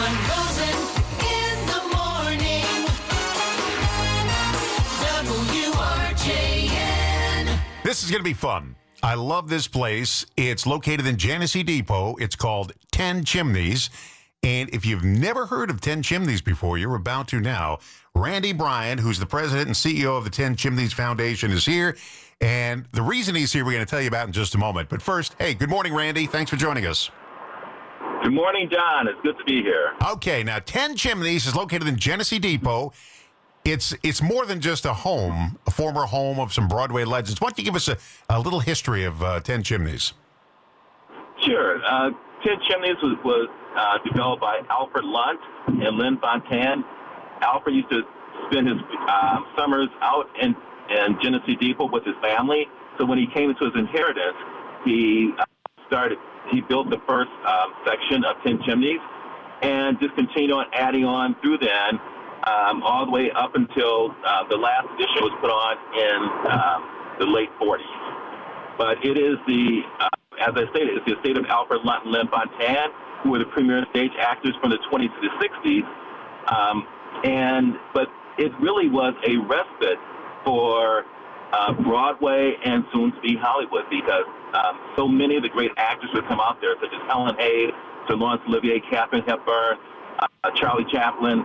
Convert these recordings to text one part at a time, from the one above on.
Rosen in the morning. WRJN. This is going to be fun. I love this place. It's located in Genesee Depot. It's called 10 Chimneys. And if you've never heard of 10 Chimneys before, you're about to now. Randy Bryant, who's the president and CEO of the 10 Chimneys Foundation, is here. And the reason he's here, we're going to tell you about in just a moment. But first, hey, good morning, Randy. Thanks for joining us. Good morning, John. It's good to be here. Okay, now 10 Chimneys is located in Genesee Depot. It's more than just a home, a former home of some Broadway legends. Why don't you give us a little history of 10 Chimneys? Sure. 10 Chimneys was developed by Alfred Lunt and Lynn Fontanne. Alfred used to spend his summers out in Genesee Depot with his family. So when he came into his inheritance, he built the first section of 10 Chimneys and just continued on adding on through then, all the way up until the last edition was put on in the late 40s. But it is as I stated, it's the estate of Alfred Lunt and Lynn Fontanne, who were the premier stage actors from the 20s to the 60s. But it really was a respite for Broadway and soon to be Hollywood, because so many of the great actors would come out there, such as Helen Hayes, Sir Laurence Olivier, Katharine Hepburn, Charlie Chaplin,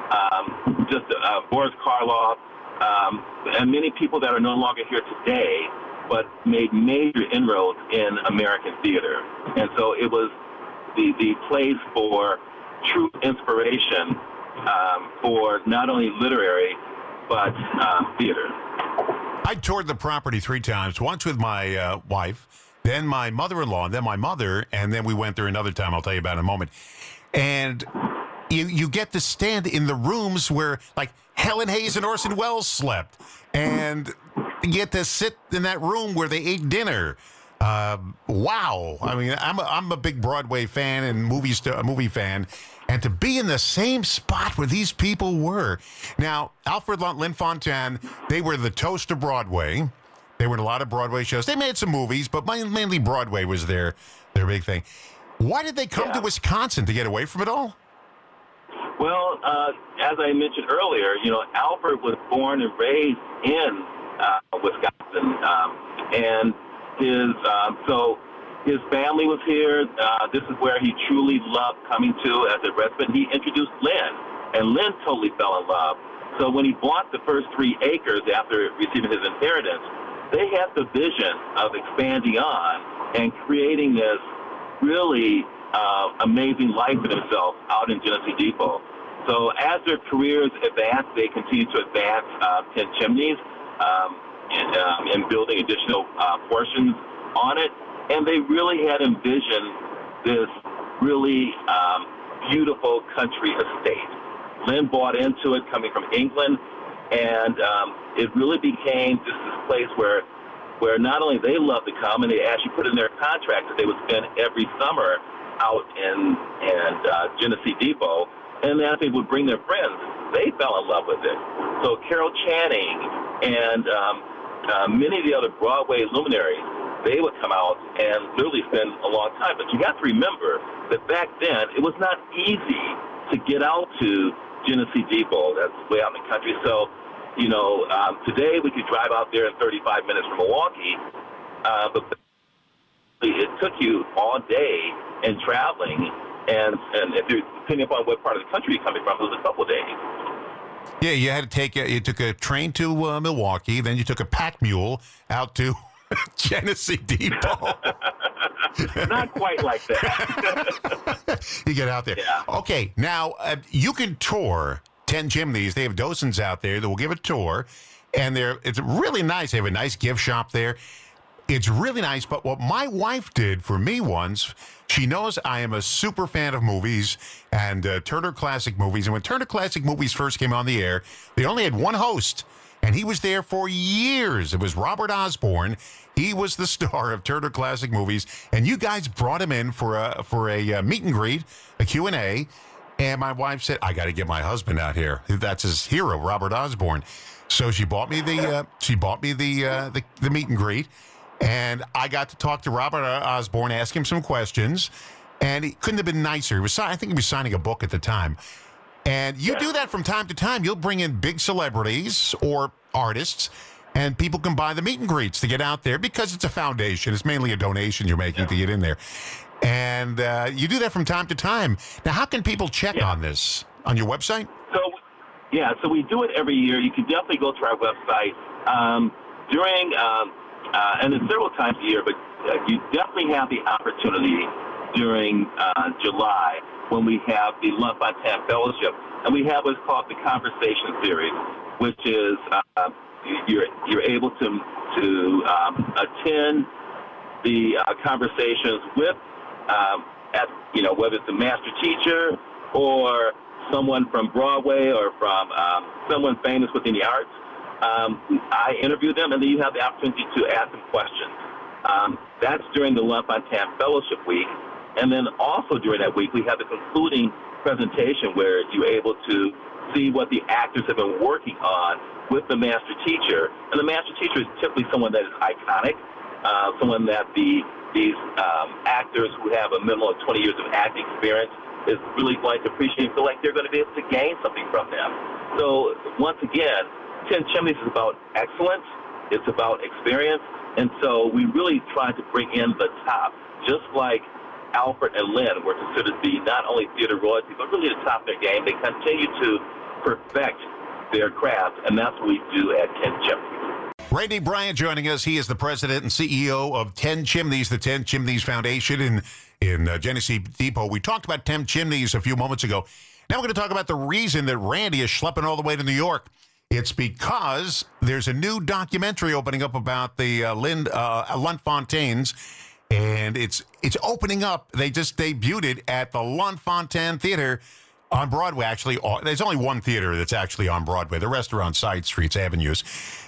Boris Karloff, and many people that are no longer here today, but made major inroads in American theater. And so it was the place for true inspiration for not only literary, but theater. I toured the property 3 times, once with my wife, then my mother-in-law, and then my mother, and then we went there another time I'll tell you about in a moment. And you get to stand in the rooms where, like, Helen Hayes and Orson Welles slept, and you get to sit in that room where they ate dinner. Wow. I mean, I'm a big Broadway fan and movie fan, and to be in the same spot where these people were. Now, Alfred Lunt, Lynn Fontanne, they were the toast of Broadway. They were in a lot of Broadway shows. They made some movies, but mainly Broadway was their big thing. Why did they come to Wisconsin, to get away from it all? Well, as I mentioned earlier, Alfred was born and raised in Wisconsin, and his family was here. This is where he truly loved coming to as a resident. He introduced Lynn, and Lynn totally fell in love. So when he bought the first 3 acres after receiving his inheritance, they had the vision of expanding on and creating this really amazing life for themselves out in Genesee Depot. So as their careers advanced, they continued to advance 10 Chimneys and building additional portions on it. And they really had envisioned this really beautiful country estate. Lynn bought into it coming from England, and it really became just this place where not only they loved to come, and they actually put in their contract that they would spend every summer out in Genesee Depot, and as they would bring their friends, they fell in love with it. So Carol Channing and many of the other Broadway luminaries, they would come out and literally spend a long time. But you have to remember that back then, it was not easy to get out to Genesee Depot. That's way out in the country. So, today we could drive out there in 35 minutes from Milwaukee, but it took you all day in traveling, and if you're depending upon what part of the country you're coming from, it was a couple of days. Yeah, you had to you took a train to Milwaukee, then you took a pack mule out to Genesee Depot. Not quite like that. You get out there. Yeah. Okay, now you can tour 10 Chimneys. They have docents out there that will give a tour, and it's really nice. They have a nice gift shop there. It's really nice, but what my wife did for me once, she knows I am a super fan of movies and Turner Classic Movies, and when Turner Classic Movies first came on the air, they only had one host, and he was there for years. It was Robert Osborne. He was the star of Turner Classic Movies, and you guys brought him in for a meet and greet, a Q&A, and my wife said, I got to get my husband out here. That's his hero, Robert Osborne. So she bought me the meet and greet, and I got to talk to Robert Osborne, ask him some questions, and it couldn't have been nicer. I think he was signing a book at the time. And you do that from time to time. You'll bring in big celebrities or artists, and people can buy the meet and greets to get out there because it's a foundation. It's mainly a donation you're making to get in there. And you do that from time to time. Now, how can people check on this? On your website? So we do it every year. You can definitely go to our website and it's several times a year, but you definitely have the opportunity during July when we have the L'Enfantine Fellowship, and we have what's called the Conversation Series, which is you're able to attend the conversations with whether it's a master teacher or someone from Broadway or from someone famous within the arts. I interview them, and then you have the opportunity to ask them questions. That's during the L'Enfantine Fellowship Week. And then also during that week, we have the concluding presentation where you're able to see what the actors have been working on with the master teacher. And the master teacher is typically someone that is iconic, someone that these actors who have a minimum of 20 years of acting experience is really going to appreciate and feel like they're going to be able to gain something from them. So once again, 10 Chimneys is about excellence. It's about experience. And so we really try to bring in the top, just like Alfred and Lynn were considered to be not only theater royalty, but really the top of their game. They continue to perfect their craft, and that's what we do at 10 Chimneys. Randy Bryant joining us. He is the president and CEO of 10 Chimneys, the 10 Chimneys Foundation in Genesee Depot. We talked about 10 Chimneys a few moments ago. Now we're going to talk about the reason that Randy is schlepping all the way to New York. It's because there's a new documentary opening up about the L'Enfantines, and it's opening up. They just debuted it at the L'Enfantine Theater on Broadway. Actually, there's only one theater that's actually on Broadway. The rest are on side streets, avenues.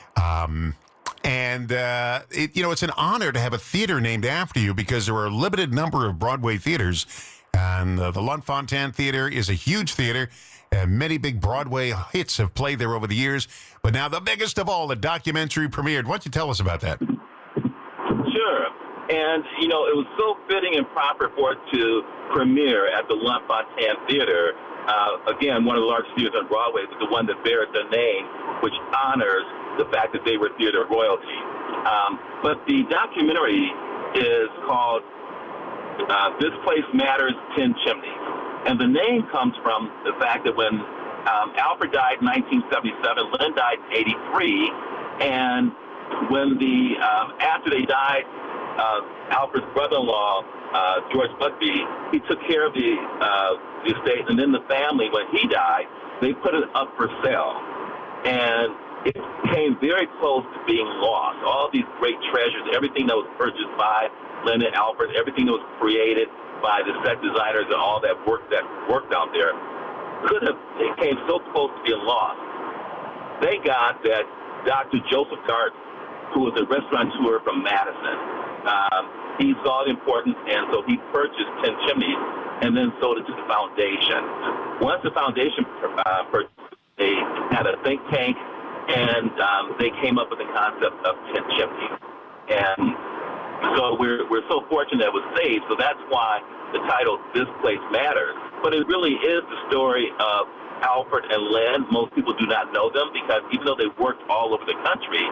It's an honor to have a theater named after you because there are a limited number of Broadway theaters. And the L'Enfantine Theater is a huge theater. And many big Broadway hits have played there over the years. But now the biggest of all, the documentary premiered. Why don't you tell us about that? Sure. And, it was so fitting and proper for it to premiere at the L'Enfantine Theater. Again, one of the largest theaters on Broadway, but the one that bears their name, which honors the fact that they were theater royalty. But the documentary is called This Place Matters, 10 Chimneys. And the name comes from the fact that when Alfred died in 1977, Lynn died in 83, and when after they died, Alfred's brother-in-law, George Buckby, he took care of the estate, and then the family, when he died, they put it up for sale. And it came very close to being lost. All these great treasures, everything that was purchased by Lynn and Alfred, everything that was created by the set designers and all that worked out there, it came so close to being lost. Thank God that Dr. Joseph Garth, who was a restaurateur from Madison, he saw the importance, and so he purchased 10 Chimneys and then sold it to the foundation. Once the foundation purchased, they had a think tank, and they came up with the concept of 10 Chimneys. And so we're so fortunate that it was saved. So that's why the title, This Place Matters. But it really is the story of Alfred and Lynn. Most people do not know them because even though they worked all over the country,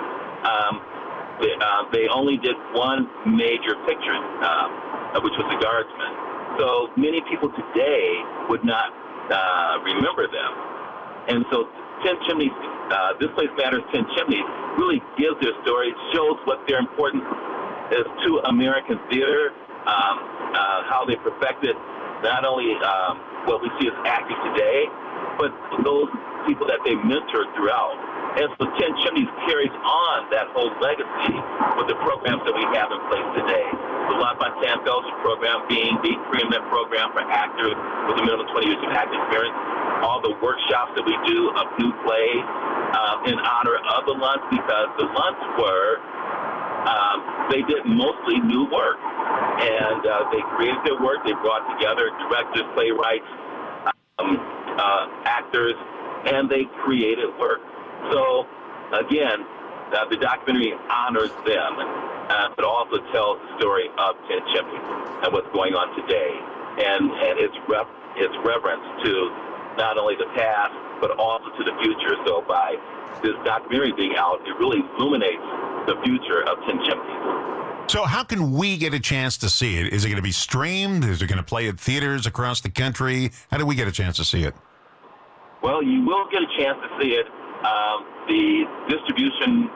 they only did one major picture, which was The Guardsman. So many people today would not remember them. And so 10 Chimneys, This Place Matters, 10 Chimneys really gives their story. It shows what their importance is to American theater, how they perfected not only what we see as acting today, but those people that they mentored throughout. And so 10 Chimneys carries on that whole legacy with the programs that we have in place today. The L'Enfantine Fellowship program being the preeminent program for actors with a minimum of 20 years of acting experience. All the workshops that we do of new plays in honor of the Lunts, because the Lunts were they did mostly new work, and they created their work. They brought together directors, playwrights, actors, and they created work. So, again, the documentary honors them, but also tells the story of 10 Chimneys and what's going on today. and its reverence to not only the past but also to the future. So by this documentary being out, it really illuminates the future of Ten Chimneys. So how can we get a chance to see it? Is it going to be streamed? Is it going to play at theaters across the country? How do we get a chance to see it? Well, you will get a chance to see it. The distribution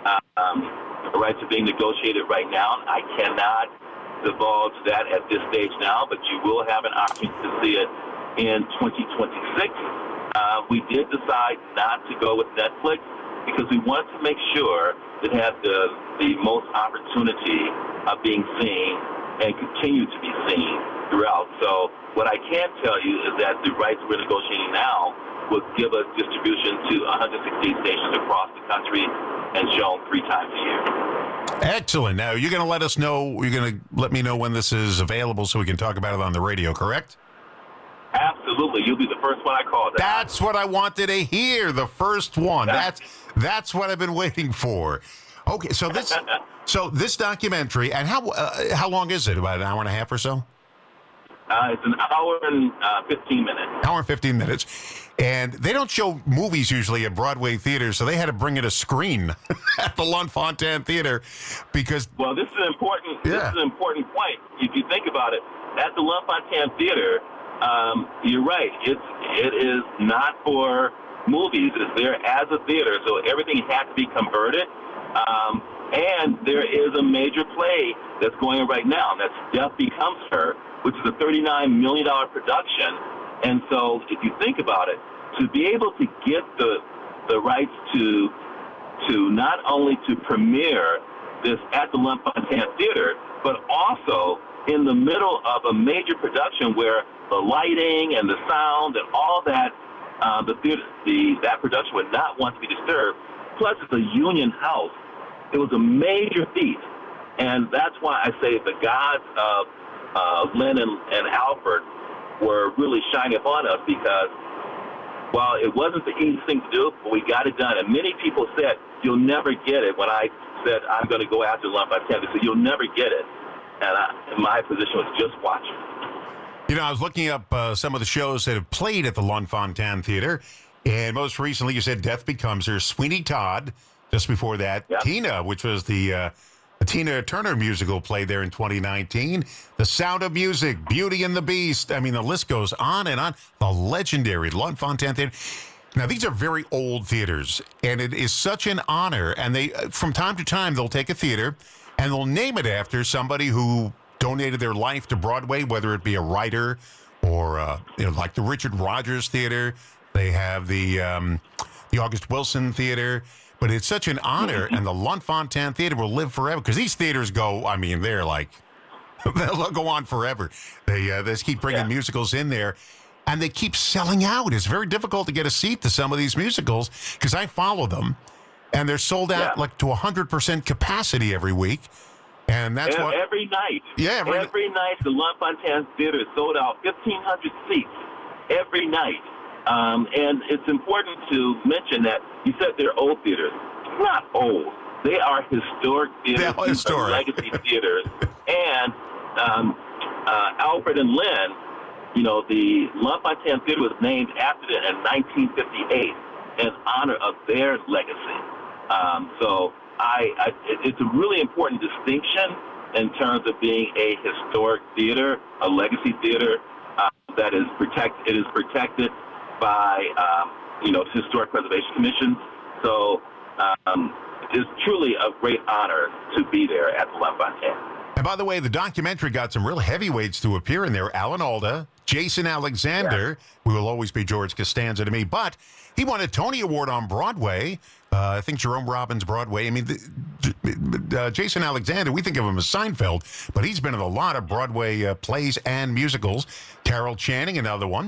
rights are being negotiated right now. I cannot divulge that at this stage now, but you will have an opportunity to see it in 2026. We did decide not to go with Netflix because we wanted to make sure it had the most opportunity of being seen and continue to be seen throughout. So what I can tell you is that the rights we're negotiating now will give us distribution to 116 stations across the country and shown 3 times a year. Excellent. Now, you're going to let us know, you're going to let me know when this is available so we can talk about it on the radio, correct? Absolutely. You'll be the first one I call. That's what I wanted to hear, the first one. That's what I've been waiting for. Okay, so this documentary, and how long is it? About an hour and a half or so? It's an hour and 15 minutes. Hour and 15 minutes. And they don't show movies usually at Broadway theaters, so they had to bring in a screen at the Lunt-Fontanne Theater because... Well, this is an important point. If you think about it, at the Lunt-Fontanne Theater, you're right. It is not for movies. It's there as a theater, so everything had to be converted. And there is a major play that's going on right now, and that's Death Becomes Her, which is a $39 million production. And so if you think about it, to be able to get the rights to not only to premiere this at the Lunt-Fontanne Theater, but also in the middle of a major production where the lighting and the sound and all that, that production would not want to be disturbed. Plus, it's a union house. It was a major feat. And that's why I say the gods of Lynn and Alfred were really shining upon us because while it wasn't the easiest thing to do, but we got it done. And many people said, you'll never get it. When I said, I'm going to go after Lunt-Fontanne, they said, you'll never get it. And my position was just watch it. You know, I was looking up some of the shows that have played at the Lunt-Fontanne Theater. And most recently, you said Death Becomes Her, Sweeney Todd. Just before that, yep. Tina, which was the Tina Turner musical, played there in 2019. The Sound of Music, Beauty and the Beast. I mean, the list goes on and on. The legendary Lunt-Fontanne Theater. Now, these are very old theaters, and it is such an honor. And they, from time to time, they'll take a theater, and they'll name it after somebody who donated their life to Broadway, whether it be a writer or, like the Richard Rogers Theater. They have the August Wilson Theater. But it's such an honor, and the Lunt-Fontanne Theater will live forever because these theaters go, I mean, they're like, they'll go on forever. They just keep bringing musicals in there, and they keep selling out. It's very difficult to get a seat to some of these musicals because I follow them, and they're sold out like to 100% capacity every week. And that's what every night. Yeah, every night the Lunt-Fontanne Theater is sold out, 1,500 seats every night. And it's important to mention that you said they're old theaters. It's not old. They are historic theaters. They're historic. Legacy theaters. And Alfred and Lynn, the Lunt-Fontanne Theater was named after them in 1958 in honor of their legacy. So it's a really important distinction in terms of being a historic theater, a legacy theater that is protected. It is protected by historic preservation commissions. So it's truly a great honor to be there at the Lunt-Fontanne. And by the way, the documentary got some real heavyweights to appear in there. Alan Alda, Jason Alexander, who will always be George Costanza to me, but he won a Tony Award on Broadway. I think Jerome Robbins Broadway. I mean, Jason Alexander, we think of him as Seinfeld, but he's been in a lot of Broadway plays and musicals. Carol Channing, another one.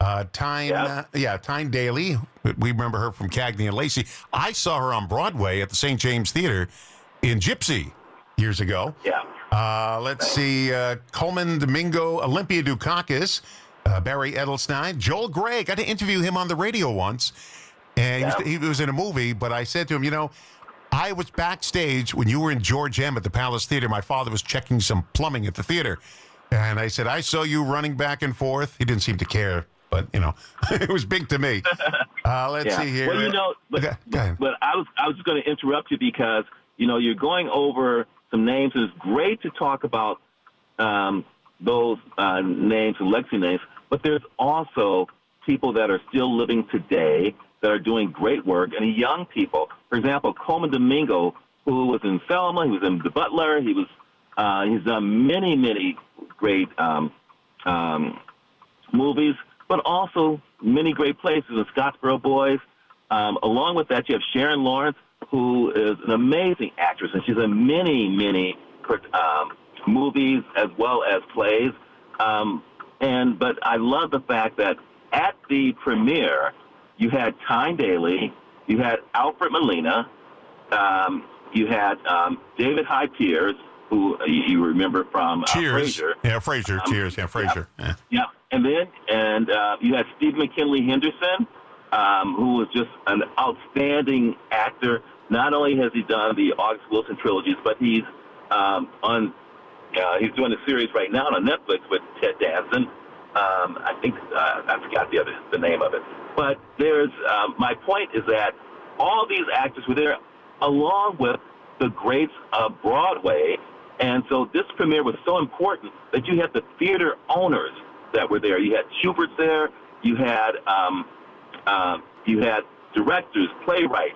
Tyne Daly. We remember her from Cagney and Lacey. I saw her on Broadway at the St. James Theater in Gypsy years ago. Yeah. Let's see. Coleman Domingo, Olympia Dukakis, Barry Edelstein, Joel Gray. Got to interview him on the radio once. And he was in a movie, but I said to him, I was backstage when you were in George M. at the Palace Theater. My father was checking some plumbing at the theater. And I said, I saw you running back and forth. He didn't seem to care, but, it was big to me. Let's see here. Well, Go ahead. but I was just going to interrupt you because, you're going over some names. It's great to talk about those names and legacy names, but there's also people that are still living today that are doing great work, and young people. For example, Coleman Domingo, who was in Selma, he was in The Butler, he's done many, many great movies, but also many great places in Scottsboro Boys. Along with that, you have Sharon Lawrence, who is an amazing actress, and she's in many, many movies as well as plays. But I love the fact that at the premiere, you had Tyne Daly, you had Alfred Molina, you had David Hyde Pierce, who you remember from Cheers. Frasier. Yeah, Frasier. Cheers. Yeah, Frasier. Yeah. And then you had Steve McKinley Henderson, who was just an outstanding actor. Not only has he done the August Wilson trilogies, but he's he's doing a series right now on Netflix with Ted Danson. I think I forgot the name of it. But there's my point is that all these actors were there, along with the greats of Broadway. And so this premiere was so important that you had the theater owners that were there. You had Schubert there. You had directors, playwrights,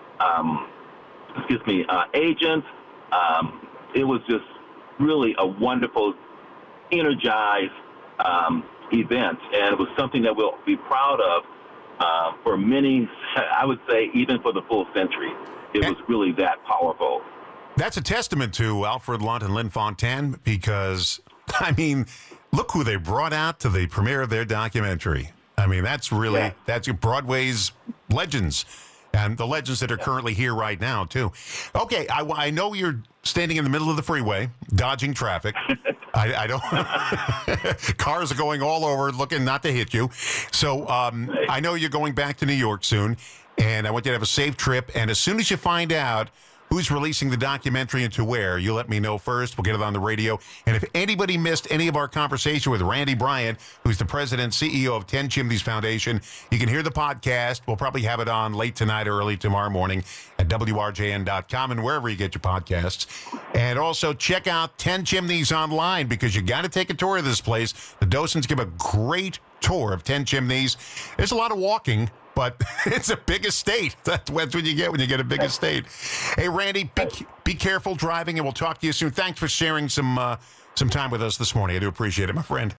agents. It was just really a wonderful, energized event, and it was something that we'll be proud of for many, I would say, even for the full century. It was really that powerful. That's a testament to Alfred Lunt and Lynn Fontanne because, look who they brought out to the premiere of their documentary. That's really, that's Broadway's legends and the legends that are currently here right now, too. Okay, I know you're standing in the middle of the freeway, dodging traffic. I don't. Cars are going all over, looking not to hit you. So I know you're going back to New York soon, and I want you to have a safe trip. And as soon as you find out who's releasing the documentary and to where, you let me know first. We'll get it on the radio. And if anybody missed any of our conversation with Randy Bryant, who's the president CEO of 10 Chimneys Foundation, you can hear the podcast. We'll probably have it on late tonight or early tomorrow morning at WRJN.com and wherever you get your podcasts. And also check out 10 Chimneys online because you got to take a tour of this place. The Dosons give a great tour of 10 Chimneys. There's a lot of walking, but it's a big estate. That's what you get when you get a big estate. Hey, Randy, be careful driving, and we'll talk to you soon. Thanks for sharing some time with us this morning. I do appreciate it, my friend.